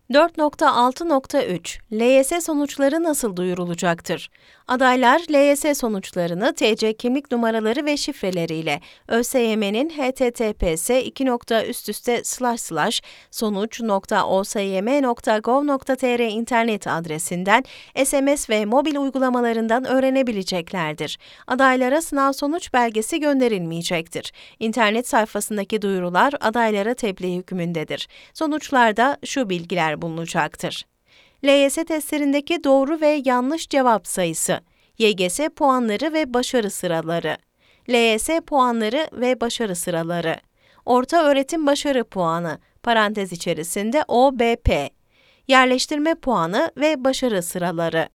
4.6.3 LYS sonuçları nasıl duyurulacaktır? Adaylar, LYS sonuçlarını TC kimlik numaraları ve şifreleriyle ÖSYM'nin https://sonuç.osym.gov.tr internet adresinden, SMS ve mobil uygulamalarından öğrenebileceklerdir. Adaylara sınav sonuç belgesi gönderilmeyecektir. İnternet sayfasındaki duyurular adaylara tebliğ hükmündedir. Sonuçlarda şu bilgiler bulunacaktır. LYS testlerindeki doğru ve yanlış cevap sayısı, YGS puanları ve başarı sıraları, LYS puanları ve başarı sıraları, ortaöğretim başarı puanı, parantez içerisinde OBP, yerleştirme puanı ve başarı sıraları.